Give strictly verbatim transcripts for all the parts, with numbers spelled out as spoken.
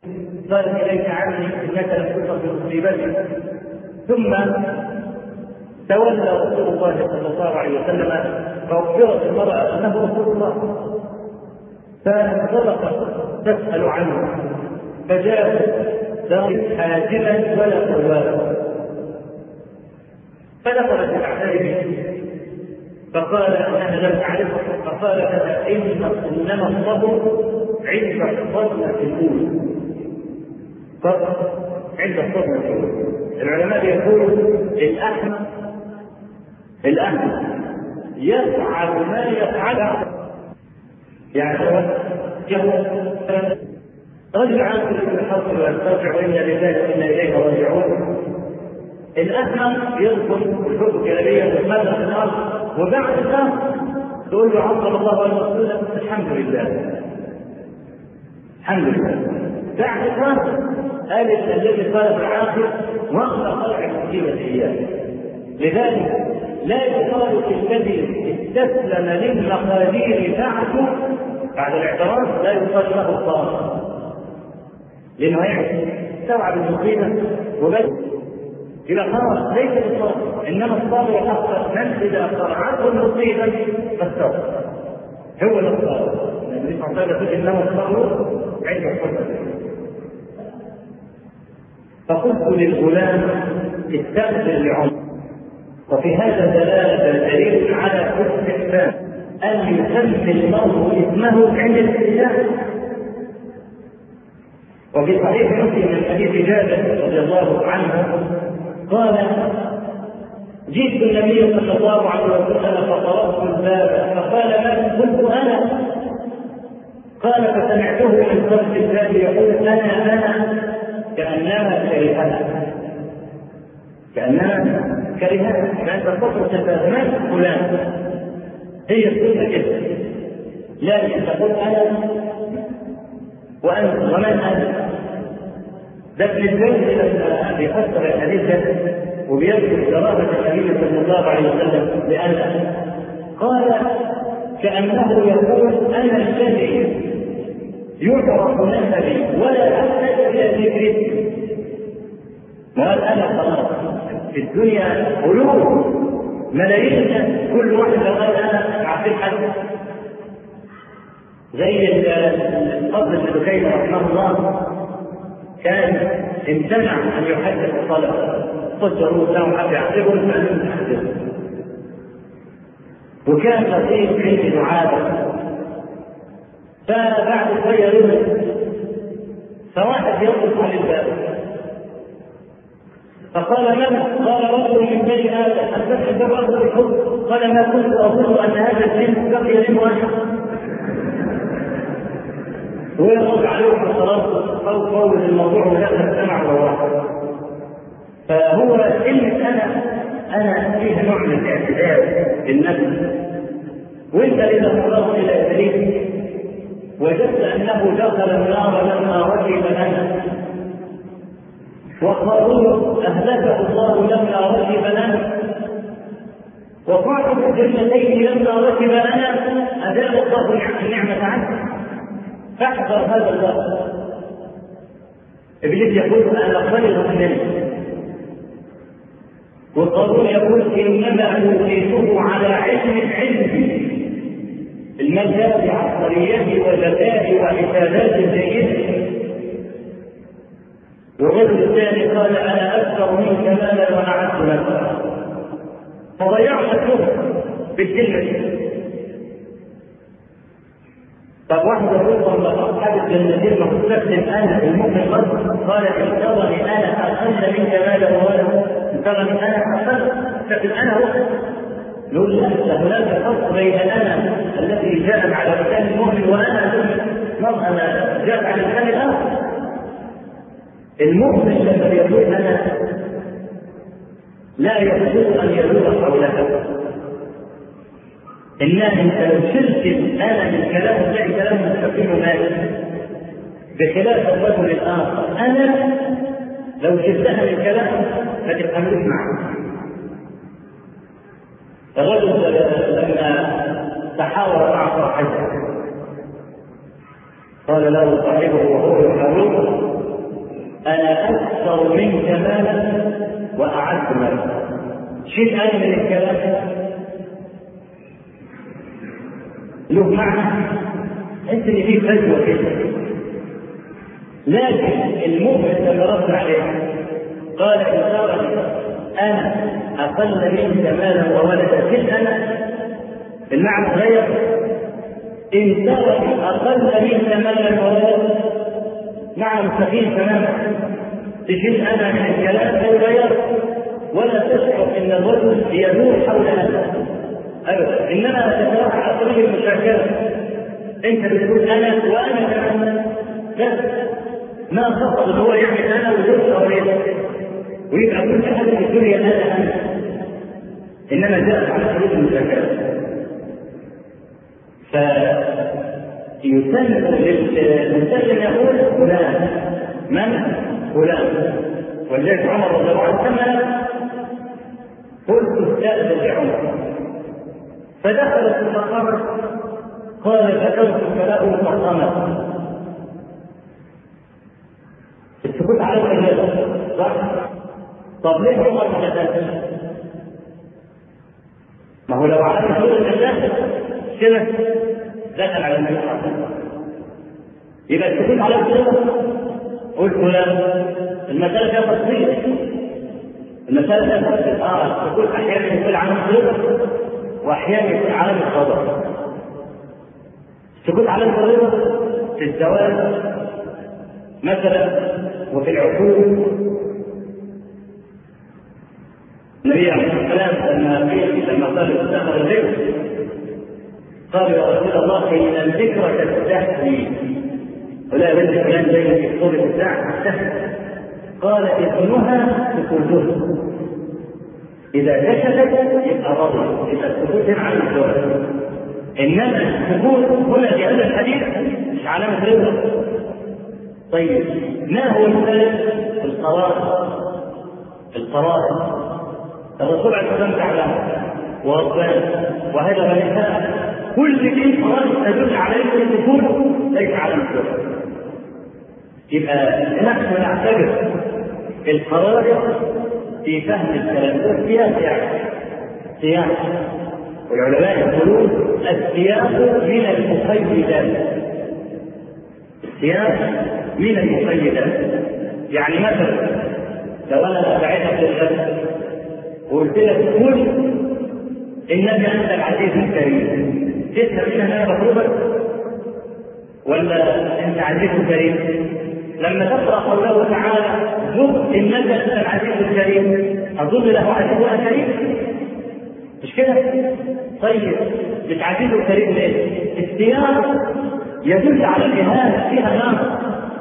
قال إليك عني إنك لم تصب بمصيبتي. ثم تولى رسول الله صلى الله عليه وسلم فأخبرت المرأة أنه رسول الله، فانطلقت تسأل عنه، فجاءت حاجبا ولا ثوابا، فدخلت تعترف فقال أنا لم أعرفه، فقال لها إنما الصبر عند الصدمة الأولى، فقط عند الصدمة الأولى. العلماء يقولوا الأحمق الأحمق يفعل ما يفعله، يعني رجل عاقل في الحق ويسترجع وإنا لله وإنا إليه راجعون. الأحمق يدخل الحب الجلالية ويتمدى في الأرض، وبعد ذلك تقول له عظم الله ورسوله الحمد لله الحمد لله. بعد ذلك قال الذي قال العاقل وأخذ خلع المصيبة إياه. لذلك لا يقال الذي استسلم للمقادير بعده بعد الاعتراف لا يقال له الصابر، لأنه يعني استوعب المصيبة وبس إلى خلاص ليس الصابر، إنما الصابر حقا من إذا قرعته المصيبة فالصبر هو الصابر. النبي صلى الله عليه وسلم إنما الصبر عند الصبر. فقلت للغلام استغفر لعمر. وفي هذا دلالة دليل على استحسان أن يسمي المرء اسمه عند الاستئذان. وفي صحيح مسلم من حديث جابر رضي الله عنه قال جئت النبي صلى الله عليه وسلم فطرقت الباب فقال من قلت أنا؟ قال فسمعته من خلف الباب يقول أنا أنا كأنما كرهها كأنما كرهها كأن تفضل تفاهمات فلان هي السنة كده، لكن تقول أنا وأنت ومن أنا. ده ابن الجوزي لما بيفسر الحديث ده وبيذكر كرامة النبي صلى الله عليه وسلم لأنه قال كأنه يقول أنا الذي يعرف نسبي ولا أحتاج إلى ذكري. قال أنا خلاص في الدنيا قلوب ملايين كل واحد لو قال أنا عبد الحق زي الفضل بن دكين رحمه الله كان امتنع أن يحدث الطلبة صدروا لهم حتى يعتبروا فلم يحدثوا، وكان لطيف عند دعابة. فبعد شوية يوم فواحد يطلق على الباب فقال من؟ قال رجل من بني آدم أفتح الباب أرض الحب. قال ما كنت أظن أن هذا الدين بقي لي واحد ويرد عليهم الصلاة أو قول الموضوع ولا تستمع وواحد. فهو كلمة أنا أنا فيها نوع من الاعتدال بالنفس، وأنت إذا نظرت إلى إبليس وجدت أنه دخل النار لما ركب أنا، وقارون أهلكه الله لما ركب أنا، وصاحب الجنتين لما ركب أنا أزال الله النعمة عنه. فاحذر هذا الله. إبليس يقول أنا خير منك، وقارون يقول إنما أوتيته على علم عندي، المجال بعبقريته وذكائه وحسابات جيدة. والرجل الثاني قال أنا أكثر منك مالا وأعز نفسا، فضيعت الكفر بالكلمة. طب واحد يقول لما أصحاب الجنتين مستخدم أنا المؤمن قد قال إن ترني أنا أقل منك مالا وولدا، إن ترني أنا أقل لكن أنا هو نقول هناك فرق بين أنا الذي جاء على لسان المؤمن وأنا أنا جاء على لسان الآخر. المؤمن لما يقول أنا لا يجوز أن يدور حولها، إنها أنت لو شلت أنا من كلام تلاقي كلام مستقيم مالي، بخلاف الرجل الآخر أنا لو شلتها من كلام ما تفهموش معه. الرجل لما تحاور مع صاحبه قال له صاحبه وهو يحاوره أنا أكثر منك مالا وأعز مالا. شيء أنا من الكلام له معنى، أنت اللي فيه فجوة كده. لكن المؤمن لما رد عليه قال إن ترى أنا أقل منك مالا وولدا كل أنا، المعنى غير. إن ترى أقل منك مالا وولدا معنى مستقيم تماما. تشيل أنا من الكلام أو غير، ولا تشعر إن الرجل يدور حول هذا أبدا، إنما تتوقع على طريق المشاكلة. أنت بتقول أنا وأنا كمان، لا ما خطر هو يعمل أنا ويوسع عليه ويبقى كل أحد في الدنيا أنا أنا، إنما جاءت على طريق المشاكلة. فيسلم للمسلم يقول فلان من فلان، ولذلك عمر رضي الله عنه كما قلت استأذن لعمر فدخل في المقام قال ذكرت فله فقامت. السكوت على الإجابة صح؟ طب ليه عمر ما دخلش؟ ما هو لو على حدود الإجابة كده دخل على النبي صلى الله عليه وسلم، يبقى السكوت على الإجابة قلت لا، المسألة فيها تفصيل. المسألة فيها تفصيل. اه السكوت أحيانا يكون علامة الرضا وأحيانا يكون علامة الغضب. السكوت علامة الرضا في الزواج مثلا وفي العقول. النبي عليه الصلاة والسلام لما قيل لما قال استأمر الذكر قال يا رسول الله إن الذكر تستحيي ولا بد فلان بين في صورة الساعة تستحيي. قال إذنها سكوتها، إذا كشفت يبقى رضي، إذا السكوت على الزواج. إنما السكوت هنا في هذا الحديث مش علامة رضا. طيب ما هو الثالث؟ القرار. القرار الرسول عليه الصلاة والسلام تعلم وأطلال وهذا منها كل شيء قرار تدل عليه السكوت ليس علامة رضا. يبقى نحن نعتبر القرار في فهم الكلام والسياق، يعني سياق، والعلماء يقولون السياق من المقيدات. السياق من المقيدات، يعني مثلا لو انا دعيتك للغد وقلت لك قل انك انت العزيز الكريم، تفهم منها انا بطلبك ولا انت عزيز كريم؟ لما تقرا قوله تعالى ذق انك انت العزيز الكريم، اظن له عزيز وانا كريم، مش كده؟ طيب مش عزيز الكريم ليه؟ السياق يدل على الاهانه، فيها نار.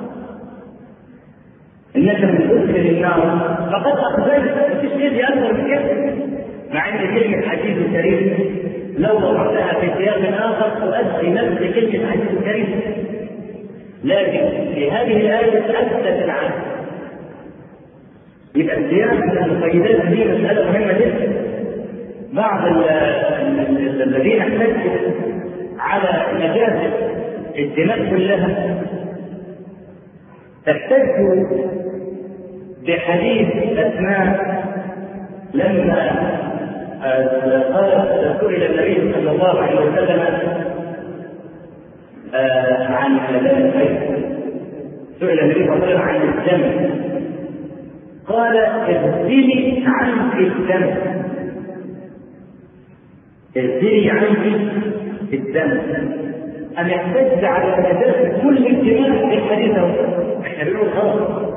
انك من تدخل النار فقد اخذت، مفيش شيء اكثر من كده. مع ان كلمه عزيز الكريم لو وضعتها في سياق اخر تؤدي نفس كلمه عزيز الكريم، لكن في هذه الآية أثبت العدل. يبقى السياق من المقيدات دي مسألة مهمة جدا. بعض الذين احتجوا على نجاسة الدماء كلها احتجوا بحديث أسماء لما قالت سئل النبي صلى الله عليه وسلم عن ذلك، سئل النبي صلى الله عليه وسلم عن الدم قال اغسلي عنك الدم، اغسلي عنك الدم. أن يحتج على نجاسة كل الدماء في الحديث احنا بنقول خلاص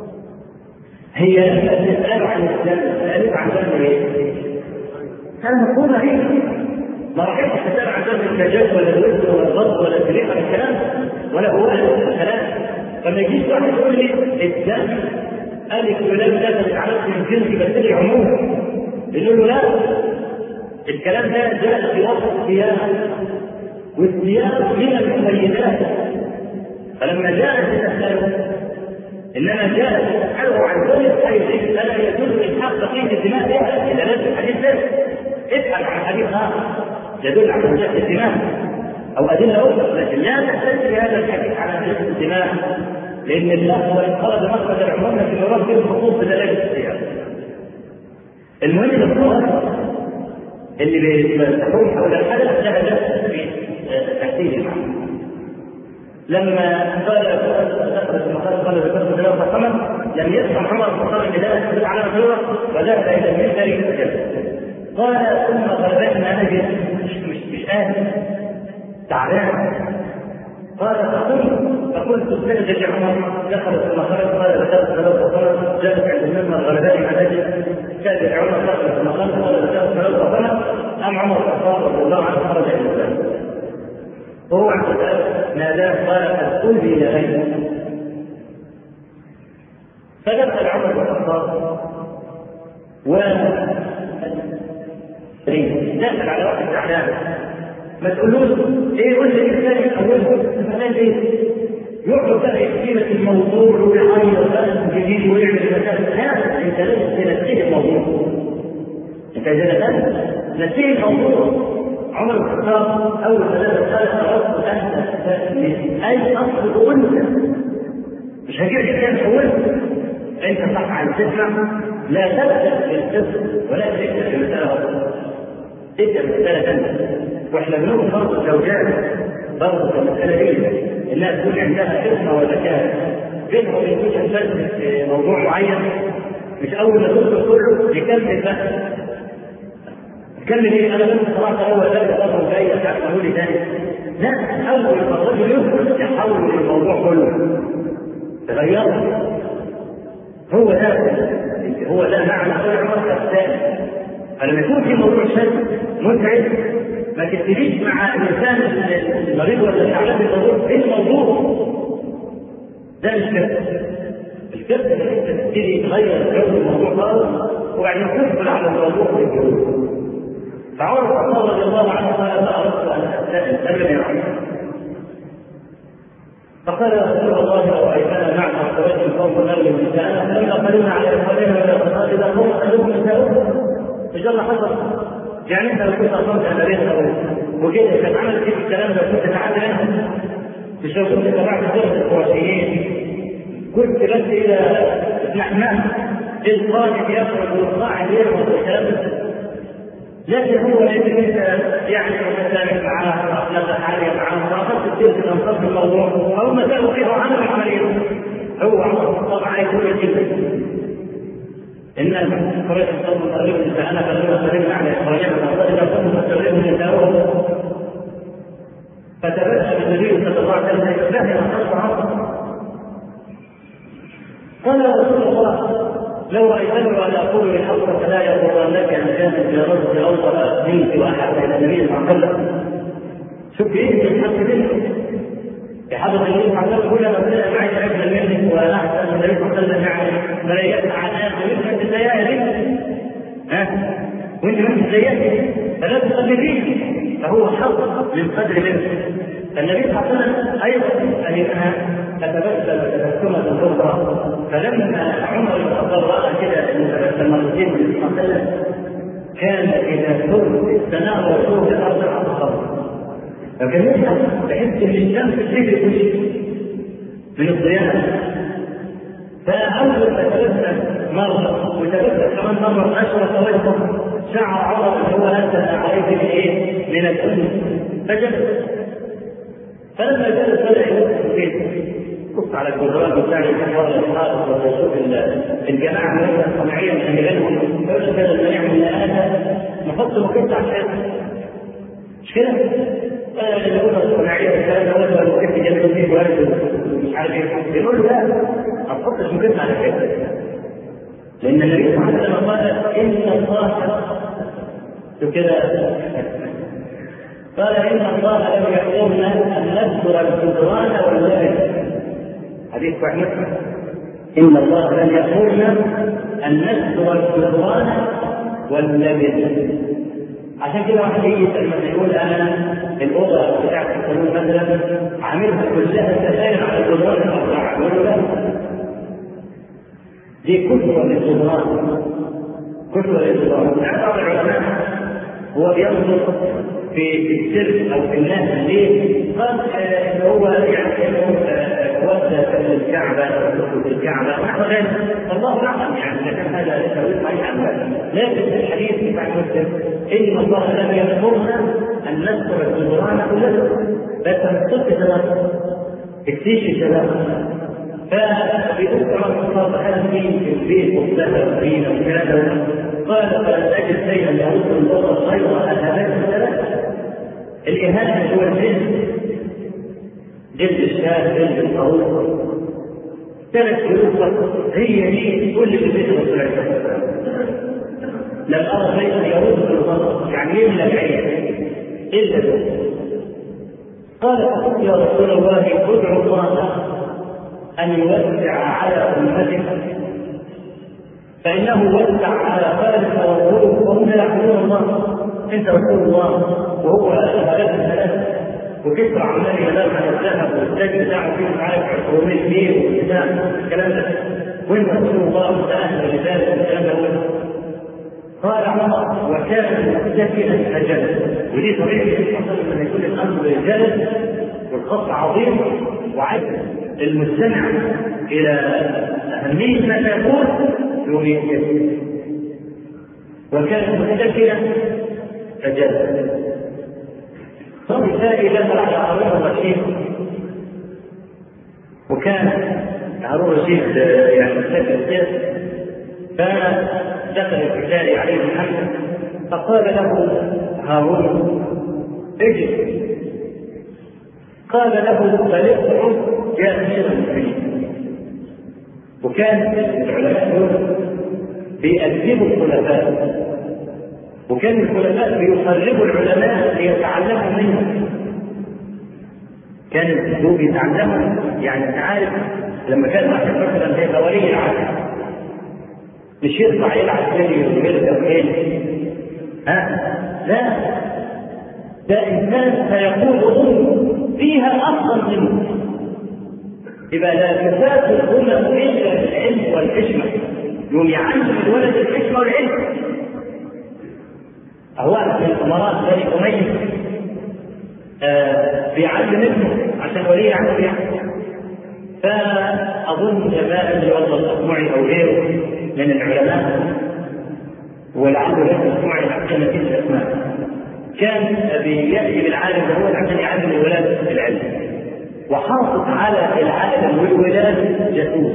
هي تسأل عن الدم، سألت عن دم ايه؟ كان مقول هي ما رحتش تسأل عن دم النجاسة ولا الوزن ولا الضغط ولا التريق ولا الكلام ولا هو الكلام. فما يجيش واحد يقول لي الدم ألف ولام لا تتعلق من جنس بس العموم، يقول له لا، الكلام ده جاء في وقت السياق، والسياق من المقيدات. فلما جاءت تسأله إنما جاءت تسأله عن كل الحديث لا يجوز إلحاق بقية الدماء بها إذا لم الحديث ده اسأل عن حديث آخر يدل على نجاسة الدماء أو أدلة أخرى، لكن لا تحتج بهذا الحديث على نجاسة الدماء لان الله وان خرج مخرج العموم في المراد في الخصوص بدلاله السياق. المهم الصواب اللي بتحوم حول الحدث لها دخل في تحسين المعنى. لما قال دخلت المخالف قال ذكرت ثلاثة قمر لم يسمع عمر بن الخطاب بدلاله على الغيره وذهب الى المنبر فجلس. قال ثم غلبتنا نجد مش مش مش قادر تعبان. قال فقلت فقلت استنجد عمر دخلت المخالف قال ذكرت ثلاثة قمر جلس عند المنبر غلبتنا نجد استنجد عمر دخلت المخالف قال ذكرت ثلاثة قمر ام عمر بن الخطاب رضي الله عنه خرج الى الباب وهو عند الباب ناداه قال قد ألبي إلى غيره. فدخل عمر بن الخطاب و دخل على واحد زعلان ما تقولوش ايه قول لي ايه ثاني اولها فلان ايه يقعد بقى يحكي لك الموضوع ويعيط بقى جديد ويعمل مسائل. لا انت لازم تنسيه الموضوع. انت اذا نسيه الموضوع. عمر بن الخطاب اول ثلاثة قال اردت ان تستثمر اي اصل انت مش هجيب الكلام حولت انت صح عن تسمع لا تبدا بالقصه ولا تبدا بالمساله غلط. ابدا بالمساله ثانيه. واحنا بنقول برضه الزوجات برضه المساله دي انها تكون عندها حكمه وذكاء بينهم وبين زوجها في موضوع معين مش اول ما تدخل كله يكمل بقى كمل ايه انا لازم صراحه اول ثلاث اضرب جايه تعملوا لي ثاني. لا اول ما الرجل يدخل يحول الموضوع كله تغير. هو ده هو ده معنى قول عمر الثاني. فلما يكون في موضوع شد متعب ما تبتديش مع الانسان المريض ولا التعبان بالموضوع ايه الموضوع ده مش كده. الكذب انك انت تبتدي تغير جو الموضوع خالص وبعدين تدخل على الموضوع بالجوز. فعمر بن الخطاب رضي الله عنه قال فأردت أن أستأذن أبدا عنه. فقال يا رسول الله لو رأيتنا معنا وقريت القوم نرجو نساءنا فلما قلنا على إخواننا ولا تصاد إذا هم أهلهم نساءهم فجل حصل. يعني أنت لو كنت أصمت على بيتها وكده كان عمل فيك الكلام ده كنت تعدل عنهم مش لو كنت تبعت الدرس القرشيين كنت بس إذا نحن القائد يخرج والقاعد يخرج الكلام ده. لكن هو انك انت يعني متسامح معاه واخلاق عاليه معاه فاخذت الدرس الانصاف في الموضوع او مساله فيه عمل عمليه. هو عمر بن الخطاب عايز يقول جدا ان قريش الصوم تقريبا فانا فلما سلمنا على اخواننا اذا كنتم تستغلون نساءهم فتبسم النبي صلى الله عليه وسلم فهم خلف عمر قال يا رسول الله لو رأيتني وأنا أقول للحق فلا يغرنك أن كانت جارتك أوصل منك وأحب إلى النبي صلى الله عليه وسلم. شوف إيه الحق منك بحضرة النبي صلى الله عليه وسلم كلما بدأ معي أجمل منك وأحسن النبي صلى الله عليه وسلم يعني ملايكة عن آخر منك أنت زيها منك ها وأنت منك زيها فلا تقلدين فهو حق من قدر منك. فالنبي صلى الله عليه وسلم أيضا أنها تتبسم تبسمة كبرى. فلما عمر بن الخطاب رأى كده أن تبسم مرتين من صلى الله عليه وسلم كان إذا سر السماء وسور الأرض على الخط فكان يسأل بحس أن الشمس تجري كل شيء من الضياء. فأول ما تبسم مرة وتبسم كمان مرة عشرة وجهه شعر عمر أن هو أنزل عليه من إيه؟ من الأمن فجلس. فلما جلس بدأ يوقف فيه بص على الجدران بتاع الحوار الخاص وتشوف الجماعه الصناعيه اللي بينهم يقول لك هذا المنيع من هذا نحط مكتب عشان مش كده؟ اللي يقول الصناعيه الكلام ده ولا مكتب جنب فيه وارد مش عارف ايه يقول له لا ما تحطش مكتب على كده لان النبي صلى الله عليه وسلم قال ان الله شوف كده قال ان الله لم يامرنا ان نذكر الجدران واللبن حديث صحيح مسلم ان الله لم يامرنا ان نذكر الجدران واللبن. عشان كده واحد يجي لما يقول انا الاوضه بتاعت الصالون مثلا عاملها كلها سائل على الجدران الاربعه يقول له لا دي كثره للجدران كثره للجدران. يعني بعض العلماء هو بينظر في السر او في الناس ليه؟ قال ان هو يعني وتوسل في الكعبه او في الكعبه ونحو ذلك، الله اعلم يعني اذا كان هذا ليس صحيح ام لا. لكن في الحديث بتاع مسلم ان الله لم يامرنا ان نذكر الجدران كلها، بس نذكر كذا اكتشف كذا. فبيذكر الخطاب هذا في البيت مختلف فينا وكذا، قال فلن اجد شيئا يرد البصر غير اهانات ثلاثه. الاهانه هو الجلد، جلد الشاة، جلد الخروف، ثلاث جلود هي دي كل اللي بيت الرسول عليه الصلاه والسلام. لم ارى شيئا يرد البصر يعني يملى العين الا ذلك. قال فقلت يا رسول الله ادعو الله أن يوسع على أمتك فإنه وسع على خالد ورسوله وهم لا يعبدون الله. أنت رسول الله وهو ثلاث ثلاث وكسر عمال ينام على الذهب والسجن بتاعه فيه عارف عشرين كبير والكلام الكلام ده، وأنت رسول الله وأهل لذلك الكلام ده. قال عمر وكان متكئا أجل، ودي طريقة حصل من يكون الأمر جلد والخط عظيم وعجل المستمع إلى أهمية ما تقول يوميا. وكان متكئا أجل. فبالتالي دخل على هارون الرشيد، وكان هارون الرشيد يعني متكئ، فدخل الرجال عليه محمد فقال له هارون اجل. قال له فليقعد يا امير المؤمنين. وكان العلماء بيأدبوا الخلفاء، وكان الخلفاء بيقربوا العلماء ليتعلموا منهم. كان الاسلوب يتعلموا، يعني انت عارف لما كان واحد مثلا هيبقى ولي العهد مش يطلع يلعب تاني ويرجع تاني، ها لا، ده انسان سيقول امور فيها افضل منه. يبقى لا تفات الامم الا بالعلم والحكمه، يوم يعلم الولد الحكمه والعلم. اهو من الامراء بني اميه آه بيعلم ابنه عشان ولي عهد يعني. فاظن جماعه اللي والله الاسمعي او غيره من العلماء ولعله ليس الاسمعي عشان نتيجه الاسماء، كان بيأتي بالعالم الأول عشان يعلم الولاد العلم، وحافظ على العالم والولاد جاسوس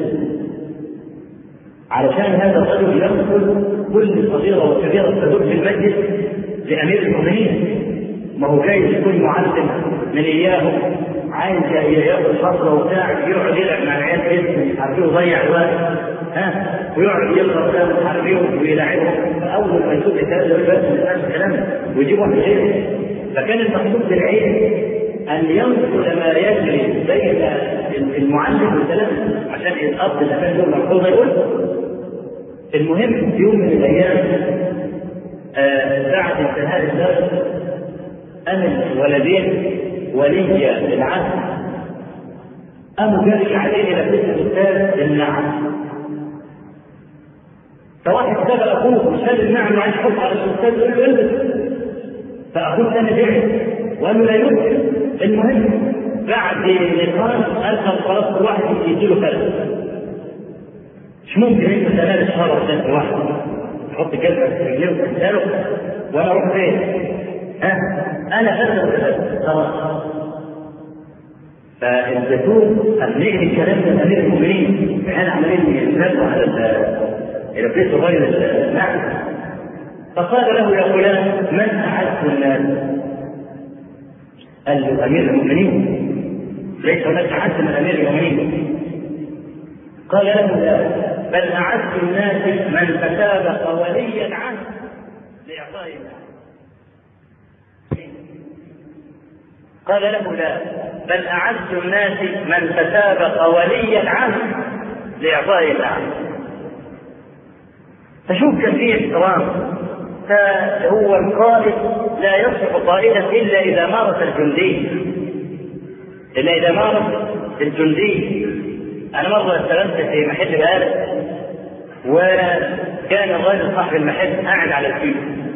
علشان هذا الرجل ينقل كل صغيرة وكبيرة تدور في المسجد لأمير المؤمنين. ما هو جاي يكون معلم من إياهم عايز ياخذ فترة وبتاع يقعد يلعب مع العيال باسم عارفين يضيع الوقت، ها ويقعد يقرا كلام حربيهم ويلاعبهم. فاول ما يشوف الكلام ده بس ما الكلام ويجيب واحد غيره. فكان المقصود بالعلم ان ينقل ما يجري بين المعلم والتلاميذ عشان الاب اللي كان له ملحوظه يقول. المهم في يوم من الايام آه بعد انتهاء الدرس انا الولدين ولي العهد قاموا جري عليه الى بيت الاستاذ النعم. فواحد سبق اخوه وشال النعم وعايز يحط على الاستاذ يقول له البس، فاخوه ثاني بعد وقال له لا يمكن. المهم بعد لقاء قال خلاص كل واحد يديله كذا. مش ممكن انت تنال الشهر عشان واحد تحط كذا في رجليه وتساله وانا اروح فين؟ ها انا كذا خلاص. فالزيتون هنلاقي الكلام ده امير المؤمنين احنا عمالين يتنازلوا على الى بيت غير النعم. فقال له يا فلان من اعز الناس؟ قال له امير المؤمنين، ليس هناك اعز من امير المؤمنين. قال له لا، بل اعز الناس من تسابق ولي العهد لاعطاء الناس. قال له لا، بل اعز الناس من تسابق ولي العهد لاعطاء العهد. فشوف كان فيه احترام. فهو القائد لا يصلح قائدا الا اذا مارس الجندي، الا اذا مارس الجندي. انا مره استلمت في محل بقاله وكان الراجل صاحب المحل قاعد على الكيس،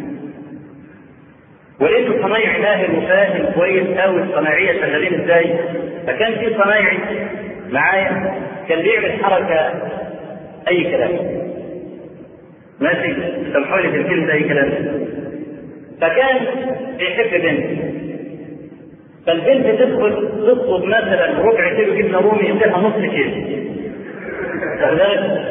ولقيته صنايعي ماهر وفاهم كويس قوي الصناعيه شغالين ازاي. فكان في صنايعي معايا كان بيعمل حركة أي كلام، ماشي سامحوا لي في الكلمة أي كلام. فكان بيحب بنت، فالبنت تدخل تطلب مثلا ربع كيلو جبنة رومي يديها نص كيلو، فذلك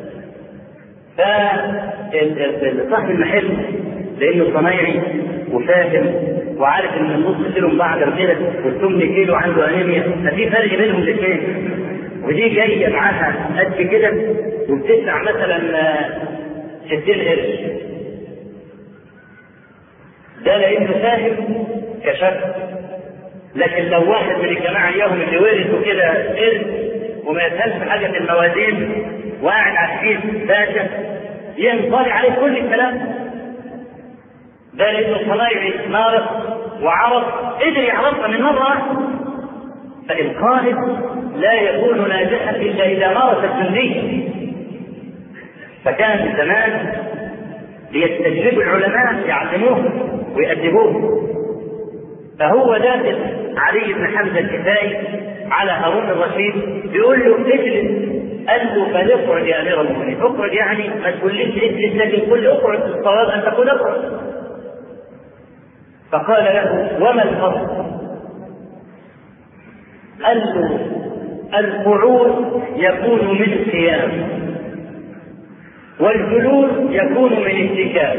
فصاحب المحل لأنه صنايعي وفاهم وعارف ان النص كيلو بعد كده والثمن كيلو عنده انيميا، ففي فرق بينهم الاثنين، ودي جايه معاها قد كده وبتدفع مثلا ستين قرش، ده لانه فاهم كشك. لكن لو واحد من الجماعه اياهم اللي ورثوا كده قرش وما يفهمش حاجه في الموازين وقاعد على الحين باشا ينطلي عليه كل الكلام ده، لانه صنايعي نارق وعرف قدر يعرفها من مره واحده. فالقائد لا يكون ناجحا الا اذا مارس الجندي. فكان زمان ليستجلبوا العلماء يعلموهم ويأدبوهم. فهو داخل علي بن حمزه الكفائي على هارون الرشيد بيقول له اجلس، قال له فليقعد يا امير المؤمنين، اقعد يعني ما تقوليش اجلس لكن قل اقعد، الصواب ان تقول اقعد. فقال له وما الفرق؟ قال له القعود يكون من القيام والجلوس يكون من اتكاء.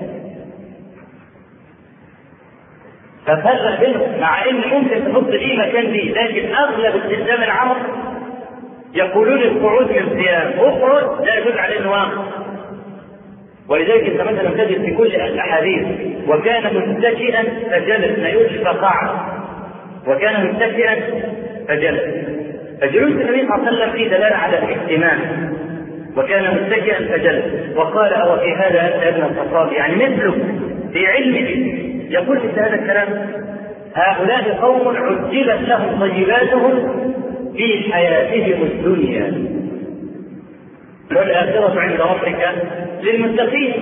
ففرق بينهم، مع ان ممكن تحط دي مكان دي، لكن اغلب استخدام العرب يقولون القعود من القيام، اقعد لا يدل عليه انه واقف. ولذلك انت مثلا تجد في كل الاحاديث وكان متكئا فجلس، ما يقولش فقعد، وكان متكئا فجلس. فجلوس النبي صلى الله عليه وسلم فيه دلاله على الاهتمام، وكان متكئا فجلس. وقال او في هذا انت يا ابن الخطاب، يعني مثله في علمه يقول مثل هذا الكلام. هؤلاء قوم عجلت لهم طيباتهم في حياتهم الدنيا والآخرة عند ربك للمتقين.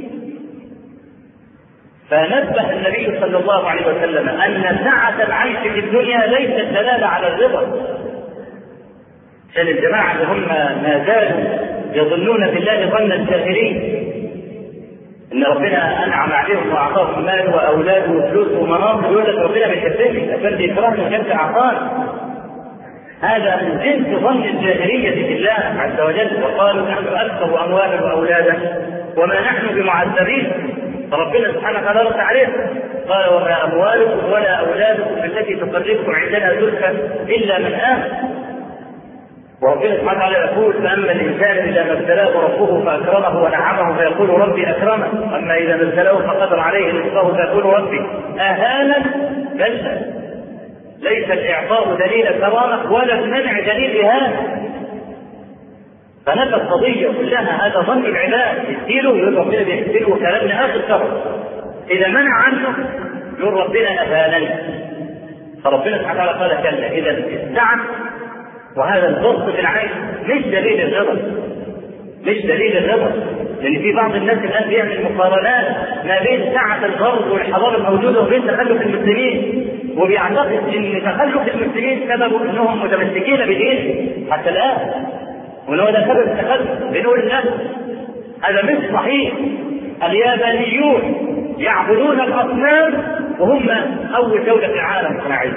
فنبه النبي صلى الله عليه وسلم أن سعة العيش في الدنيا ليست دلالة على الرضا. كان الجماعة اللي هم ما زالوا يظنون بالله ظن الجاهلين إن ربنا أنعم عليهم وأعطاهم مال وأولاد وفلوس ومناصب، يقول لك ربنا بيحبني عشان بيكرهني وكان عطاني. هذا من جنس ظن الجاهلية بالله عز وجل، وقالوا نحن أكثر أموالا وأولادا وما نحن بمعذبين. فربنا سبحانه وتعالى رد عليهم قال وما أموالكم ولا أولادكم التي تقربكم عندنا زلفى إلا من آمن. وربنا سبحانه وتعالى يقول فأما الإنسان إذا ما ابتلاه ربه فأكرمه ونعمه فيقول ربي أكرمه، أما إذا ما ابتلاه فقدر عليه رزقه فيقول ربي أهانا. كلا، ليس الإعطاء دليل كرامة ولا المنع دليل إهانة. فنفى القضية كلها هذا ظن العباد، يستيلوا يقول ربنا بيحسنوا كلامنا آخر كرم، إذا منع عنه يقول ربنا أهانني. فربنا سبحانه وتعالى قال كلا، إذا السعة وهذا البسط في العيش مش دليل الرضا، مش دليل الرضا. لأن في بعض الناس الآن بيعمل مقارنات ما بين سعة الغرب والحضارة الموجودة وبين تخلف المسلمين، وبيعتقد ان تخلف المسلمين سببه انهم متمسكين بدينهم حتى الان، وان هو ده سبب التخلف. بنقول لا، هذا مش صحيح. اليابانيون يعبدون الاصنام وهم اول دوله في العالم صناعيه.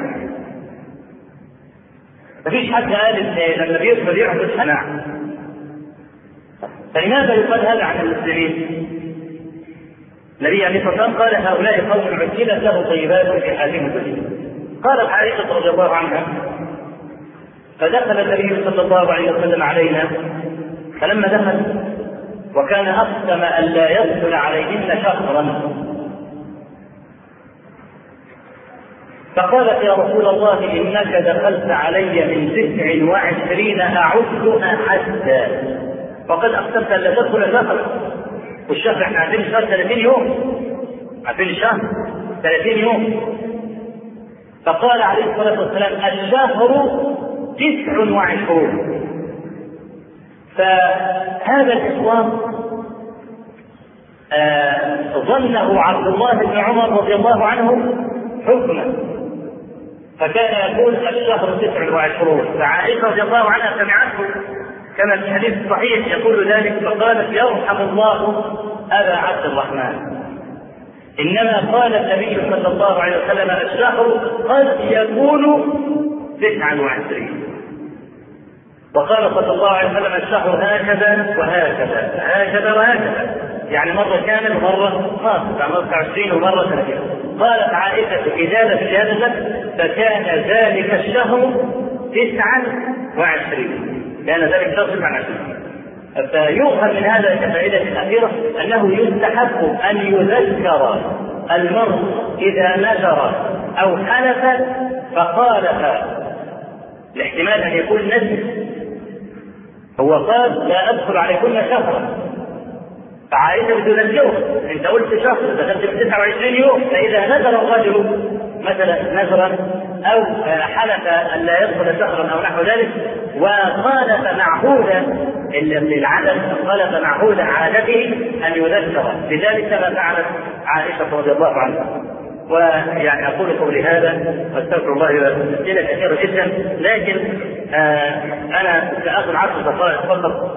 مفيش حد قال ان لما بيدخل يعبد صناعه. فلماذا يقال هذا عن المسلمين؟ النبي عليه الصلاه والسلام قال هؤلاء قوم عجلت له طيبات في حياتهم الدنيا. قالت عائشه رضي الله عنها فدخل النبي صلى الله عليه وسلم علينا، فلما دخل وكان اقسم ان لا يدخل عليهن شهرا، فقالت يا رسول الله انك دخلت علي من تسع وعشرين اعدها حتى، وقد اقسمت ان لا تدخل شهرا. والشهر احنا عارفين الشهر ثلاثين يوم، عارفين الشهر ثلاثين يوم. فقال عليه الصلاة والسلام الشهر تسع وعشرون. فهذا الإسلام آه ظنه عبد الله بن عمر رضي الله عنه حكما، فكان يقول الشهر تسع وعشرون، فعائشة رضي الله عنها سمعته كما في الحديث الصحيح يقول ذلك، فقالت يرحم الله أبا عبد الرحمن، إنما قال النبي صلى الله عليه وسلم الشهر قد يكون تسعا وعشرين، وقال صلى الله عليه وسلم الشهر هكذا وهكذا هكذا وهكذا، يعني مرة كامل ومرة ناقص، مرة تسعة وعشرين ومرة ثلاثين. قالت عائشة إجازة في هذا فكان ذلك الشهر تسعا وعشرين، كان ذلك الشهر تسعا وعشرين. فيؤخذ من هذا كفائدة الأخيرة أنه يستحب أن يذكر المرء إذا نذر أو حلف فخالف الاحتمال أن يكون نذر، هو قال لا أدخل عليكن شهرا، فعائشة بتذكره أنت قلت شهر دخلت في تسعة وعشرين يوم، فإذا نذر الرجل مثلا نذرا أو حلف أن لا يدخل شهرا أو نحو ذلك وخالف معهودا للعدد، خالف معهود عادته أن يذكر بذلك كما فعلت عائشة رضي الله عنها. ويعني أقول قولي هذا واستغفر الله أسئلة كثيرة جدا، لكن آه أنا سأخذ عشر دقائق فقط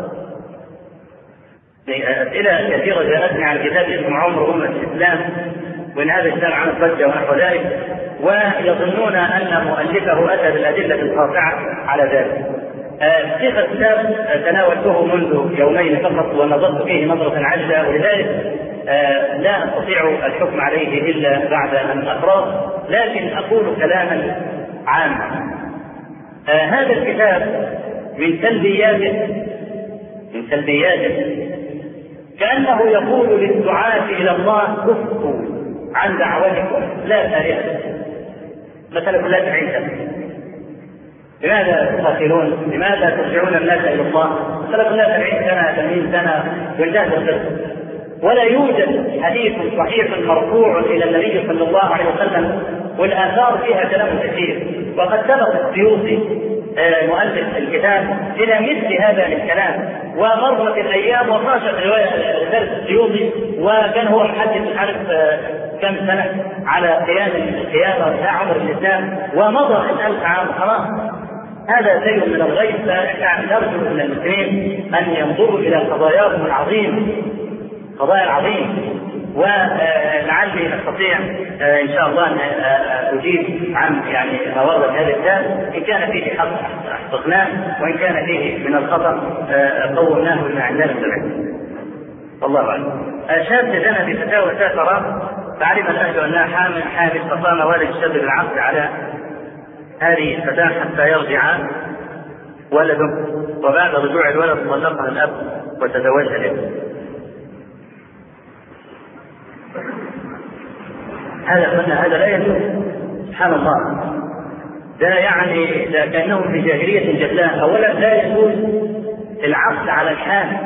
أسئلة كثيرة جاءتني عن كتاب اسمه عمر أمة الإسلام، وإن هذا الكتاب عن الضجة ونحو ذلك، ويظنون أن مؤلفه أتى بالأدلة القاطعة على ذلك. شيخ الكتاب تناولته منذ يومين فقط ونظرت فيه نظرة عاجلة، ولذلك لا أستطيع الحكم عليه إلا بعد أن أقرأه، لكن أقول كلاما عاما. هذا الكتاب من سلبياته من سلبياته كأنه يقول للدعاة إلى الله كفوا عن دعوتكم لا فارغة، مثلا لا تعيشوا، لماذا تقاتلون؟ لماذا ترجعون الناس الى الله؟ ثلاث لا سبعين سنه ثمانين سنه وانتهت القصه، ولا يوجد حديث صحيح مرفوع الى النبي صلى الله عليه وسلم، والاثار فيها كلام كثير، وقد سبق السيوطي مؤلف الكتاب الى مثل هذا الكلام، ومرت الايام وخاشت روايه درس السيوطي، وكان هو محدث مش عارف كم سنه على قيام القيامه بتاع عمر الاسلام، ومضى الالف عام خلاص. هذا شيء من الغيب، فنحن نرجو من المسلمين ان ينظروا الى قضاياهم العظيمه، قضايا العظيمه، ولعلي استطيع ان شاء الله ان اجيب عن يعني ما ورد هذا الكتاب، ان كان فيه حق احققناه، وان كان فيه من الخطا قومناه بما عندنا من العلم. والله اعلم. شاب زنى بفتاوى سافر فعلم الاهل انها حامل حامل فقام والد الشاب بالعقد على هذه الفتاة حتى يرجع ولده، وبعد رجوع الولد طلقها الأب وتزوجها الابن. هذا قلنا هذا لا يجوز، سبحان الله، ده يعني ده كأنهم في جاهلية جهلاء. أولا لا يجوز العقد على الحامل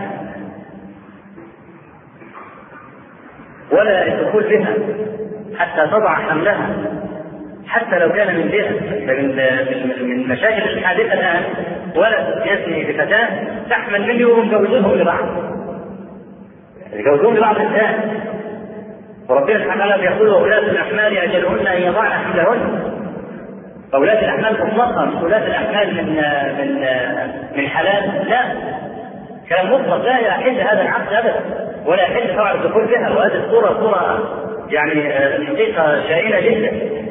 ولا الدخول بها حتى تضع حملها، حتى لو كان من جهة من مشاكل الحادثة الآن ولد يزني بفتاة تحمل مني ومجوزونهم لبعض، يجوزون لبعض الآن، وربنا سبحانه وتعالى يقول أولاد الأحمال أجلهن أن يضعن حملهن. أولاد الأحمال مطلقا، مش أولاد الأحمال من من من حلال، لا، كلام مطلق، لا يحل هذا العقد أبدا، ولا يحل طبعا الدخول بها، وهذه الصورة صورة يعني حقيقة شائنة جدا.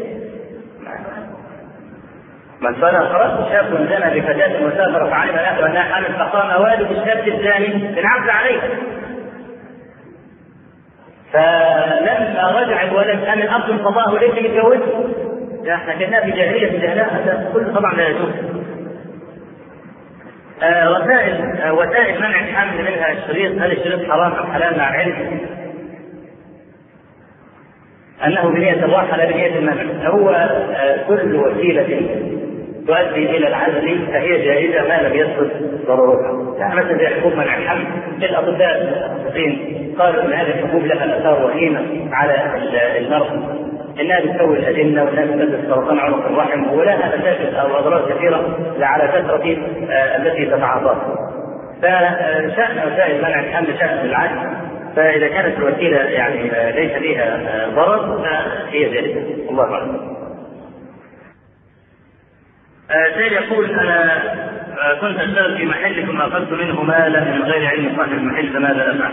من صار خرج شاب زنى بفتاة وسافر فعلم الاهل انها حامل فقام والد الشاب الثاني بالعقد عليه، فلما رجع الولد قال الاب انقضاه ليس متجوزه، احنا كنا في جاهليه جهلاء، هذا كله طبعا لا يجوز. آه وسائل آه وسائل منع الحمل منها الشريط، هل الشريط حرام ام حلال؟ مع العلم انه بنية الراحه لا بنية المنع، هو آه كل وسيله تؤدي الى العزل فهي جائزه ما لم يثبت ضرورتها. يعني مثلا زي حبوب منع الحمل، الاطباء المتخصصين قالوا ان هذه الحبوب لها اثار وهيمه على المرأة، انها بتسوي الادنه وانها تسبب سرطان عنق الرحم، ولها مشاكل او اضرار كثيره على كثره التي تتعاطاها. فشان وسائل منع الحمل شان بالعكس، فاذا كانت الوسيله يعني ليس فيها ضرر فهي جائزه. الله اعلم. سيد يقول أنا كنت أشتغل في محل ثم أخذت منه مالا من غير علم صاحب المحل فماذا أفعل؟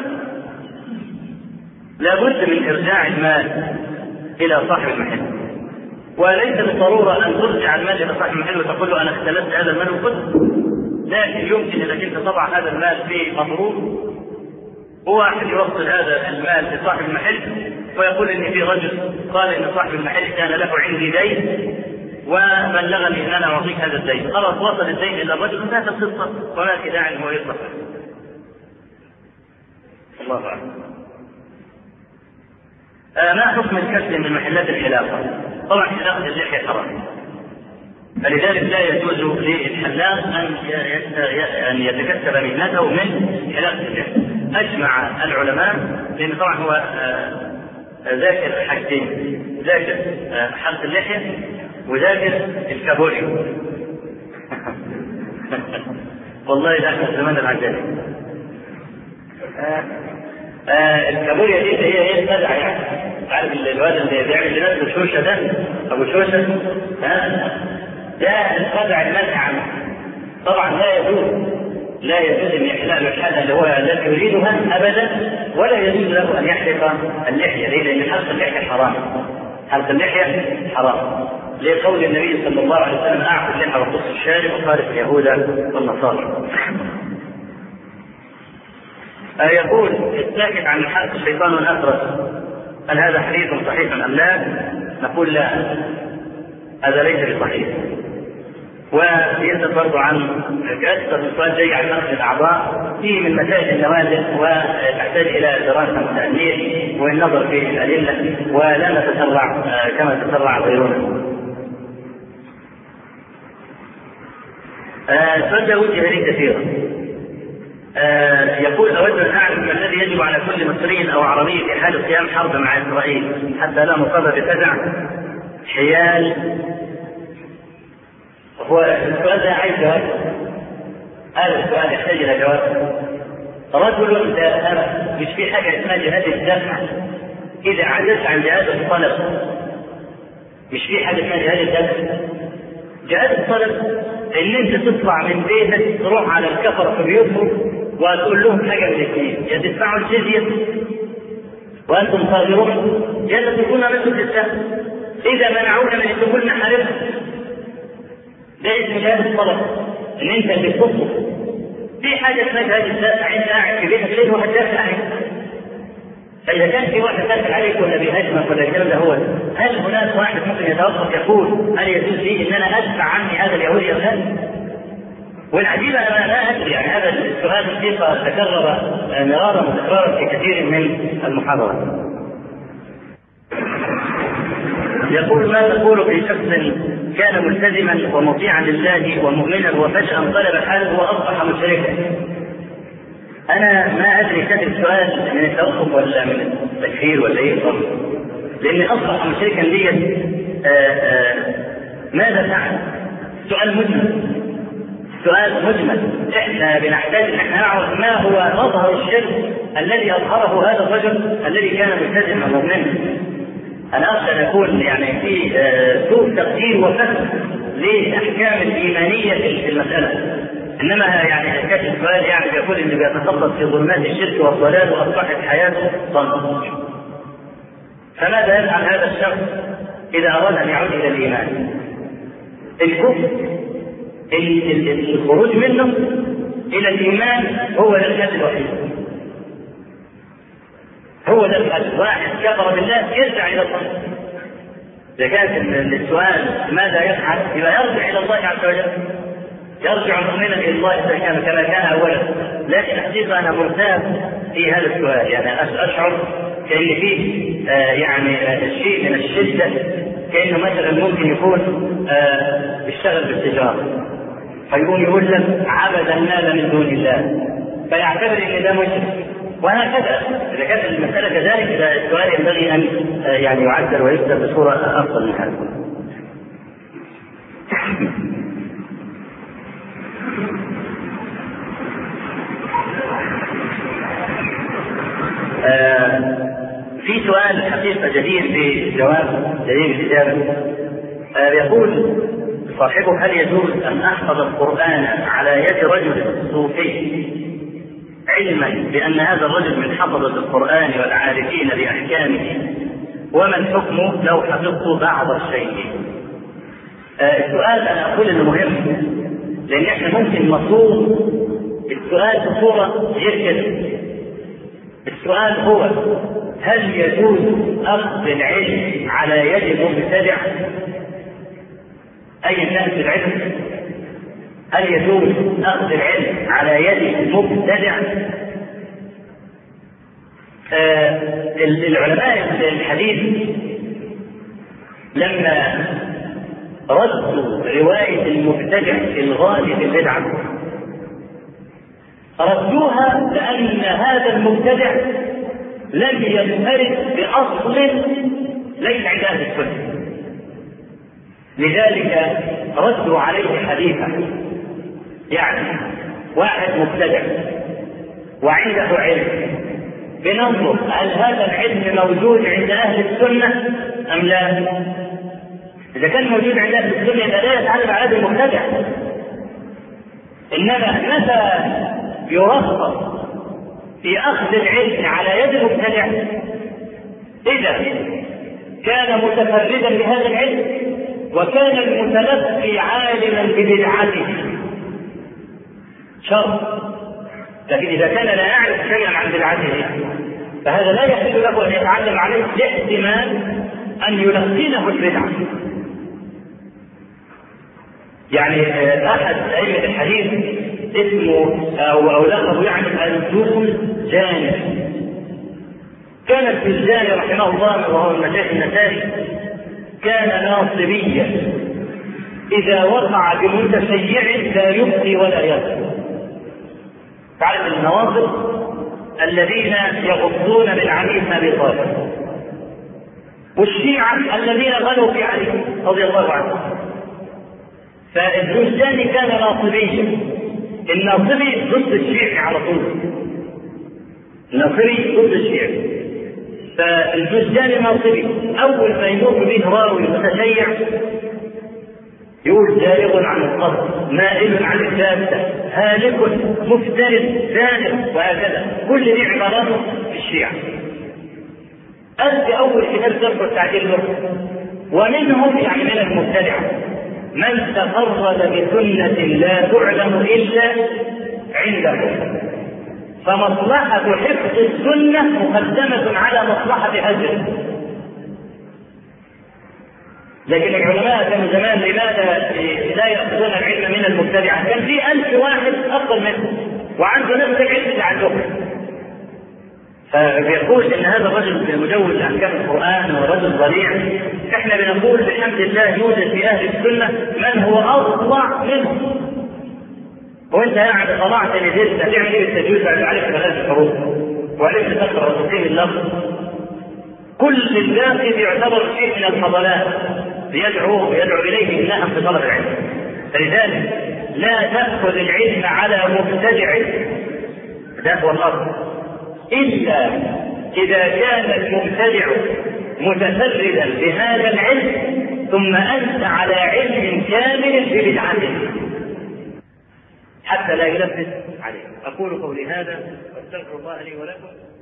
لابد من إرجاع المال إلى صاحب المحل، وليس بالضرورة أن ترجع المال إلى صاحب المحل وتقول له أنا اختلفت هذا المال وقلت، لكن يمكن إذا كنت تضع هذا المال في مضروب هو أحد يوصل هذا المال لصاحب المحل ويقول إن في رجل قال إن صاحب المحل كان له عندي دين وبلغني ان انا اعطيك هذا الدين، خلاص وصل الدين الى الرجل انتهت القصه وما في داعي انه يطلق. الله اعلم. آه ما حكم الكسب من محلات الحلاقه؟ طبعا حلاقه اللحيه حرام، فلذلك لا يجوز للحلاق ان ان يتكسب مهنته من حلاقه اللحيه. اجمع العلماء، لان طبعا هو آه ذاكر حاجتين، ذاكر آه حلق اللحيه وذاكر الكابوريا. والله ده احنا زمان العجائب. آه آه الكابوريا دي هي هي الخدعه، يعني عارف الواد اللي بيعمل لنفسه شوشه ده ابو شوشه، ها ده الخدع المنهي عنه. طبعا لا يجوز لا يجوز ان يحلق له الحلقه اللي هو لا يريدها ابدا، ولا يجوز له ان يحلق اللحيه، لان حلق اللحيه حرام. حلق اللحيه حرام لقول النبي صلى الله عليه وسلم اعفوا اللحى وقص الشارب وخالف اليهود والنصارى. آه يقول الساكت عن حلق الشيطان الاخرس هل هذا حديث صحيح ام لا؟ نقول لا، هذا ليس بصحيح. ويسأل برضو عن كأكثر من سؤال جاي عن نقل الأعضاء فيه من مسائل النوازل وتحتاج إلى دراسة متأنية والنظر في الأدلة ولا نتسرع كما تسرع غيرنا. السؤال ده وجه لي كثيرا. يقول أود أن أعرف ما الذي يجب على كل مصري أو عربي في حال قيام حرب مع إسرائيل حتى لا نصاب بفزع حيال. هو السؤال ده عايز جواب، هذا السؤال يحتاج الى جواب. رجل مش في حاجه اسمها جهاد الدفع، اذا عجزت عن جهاد الطلب مش في حاجه اسمها جهاد الدفع. جهاد الطلب ان انت تطلع من بيتك تروح على الكفر في بيوتهم وتقول لهم حاجه من الاثنين، يا تدفعوا الجزيه وانتم صاغرون يا تكون مثل الاسلام، اذا منعونا من الدخول نحاربهم. ده اسم جهاد الطلب، ان انت اللي تطلب. في حاجه اسمها جهاد الدافع، انت قاعد في بيتك ليه واحد دافع عليك؟ فاذا كان في واحد دافع عليك ولا بيهاجمك ولا الكلام ده، هو هل هناك واحد ممكن يتوقف يقول هل يجوز لي ان انا ادفع عني هذا اليهودي او لا؟ والعجيب انا لا ادري، يعني هذا السؤال الحقيقه تكرر مرارا وتكرارا في كثير من المحاضرات. يقول ما تقول في شخص كان ملتزما ومطيعا لله ومؤمنا وفجأة انقلب حاله واصبح مشركا؟ انا ما ادري كتب السؤال من التوقف ولا من التكفير ولا ايه بالضبط، لان اصبح مشركا دي ماذا فعل؟ سؤال مجمل، سؤال مجمل. احنا بنحتاج ان احنا نعرف ما هو مظهر الشرك الذي اظهره هذا الرجل الذي كان ملتزما مؤمنا. أنا أخشى أن يكون يعني في سوء تقدير وفهم للأحكام الإيمانية في المسألة، إنما يعني كاتب السؤال يعني يقول إنه بيتخبط في ظلمات الشرك والضلال وأصبحت حياته ضنك. فماذا يفعل هذا الشخص إذا أراد أن يعود إلى الإيمان؟ الكفر، الخروج منه إلى الإيمان هو الحل الوحيد، هو ده الحل. واحد كفر بالله يرجع الى الله. اذا كان السؤال ماذا يفعل يبقى يرجع الى الله عز وجل، يرجع مؤمنا الى الله كما كان اولا. لكن حقيقه انا مرتاب في هذا السؤال، يعني اشعر كان فيه آه يعني آه شيء من الشده، كانه مثلا ممكن يكون آه يشتغل بالتجاره فيقوم يقول لك عبد المال من دون الله فيعتبر ان ده مشرك، وهكذا. إذا كانت المسألة كذلك إذا السؤال ينبغي أن يعني يعدل ويكتب بصورة أفضل من هذا. آه في سؤال حقيقة جديد في جواب جديد الإجابة. آه يقول صاحبه: هل يجوز أن أحفظ القرآن على يد رجل صوفي علما بأن هذا الرجل من حفظة القرآن والعارفين بأحكامه، وما الحكم لو حفظت بعض الشيء؟ آه السؤال أنا أقول إنه مهم، لأن إحنا ممكن نصوغ السؤال بصورة غير كده. السؤال هو: هل يجوز أخذ العلم على يد مبتدع أي كان في العلم؟ هل يجوز أخذ العلم على يد مبتدع؟ آه العلماء الحديث لما ردوا رواية المبتدع الغالي في البدعة ردوها لأن هذا المبتدع لم ينفرد بأصل ليس عند أهل السنة، لذلك ردوا عليه حديثا. يعني واحد مبتدع وعنده علم، بننظر هل هذا العلم موجود عند أهل السنة أم لا؟ إذا كان موجود عند أهل السنة لا يتعلم على هذا المبتدع. إنما متى يرخص في أخذ العلم على يد المبتدع؟ إذا كان متفردا بهذا العلم وكان المتلقي عالما ببدعته شرط. لكن إذا كان لا يعرف شيئا عن بدعته فهذا لا يحل له أن يتعلم عليه لاحتمال أن يلقنه البدعة. يعني أحد أئمة الحديث اسمه أو أو لقبه يعني الجوزجاني. كان الجوزجاني رحمه الله وهو المشايخ النسائي كان ناصبيا، إذا وقع بمتشيع لا يبقي ولا يبقي. تعرف النواصب الذين يغضون من علي بن أبي طالب، والشيعة الذين غلوا في علي رضي الله عنه. فالجوزجاني كان ناصبيا. الناصبي ضد الشيعي على طول، الناصبي ضد الشيعي. فالجوزجاني ناصبي، أول ما يمر به راوي متشيع يقول: زائغ عن القصد، مائل عن الجادة، هالك، مفترس، زانق، وهكذا. كل دي عباراته في الشيعة. أنت أول كتاب تذكر تعديل له. ومنهم يعني من المبتدعة من تفرد بسنة لا تعلم إلا عنده، فمصلحة حفظ السنة مقدمة على مصلحة هجره. لكن العلماء كانوا زمان لماذا لا يأخذون العلم من المبتدعة؟ كان في ألف واحد أفضل منه وعنده نفس العلم اللي عندهم. فبيقول ان هذا الرجل مجوز احكام القران ورجل ضليع. احنا بنقول بحمد الله يوجد في اهل السنه من هو اطلع منه. وانت قاعد طلعت نزلت هتعمل ايه بالتجويد بعد عارف ثلاث حروف وعرفت تقرا وتقيم اللفظ؟ كل الباقي بيعتبر شيء من الفضلات بيدعو يدعو اليه النهم في طلب العلم. فلذلك لا تاخذ العلم على مبتدع، ده هو الاصل، إلا إذا كان المبتدع متفردا بهذا العلم ثم أنت على علم كامل ببدعته حتى لا يلبس عليه. أقول قولي هذا واستغفر الله لي ولكم.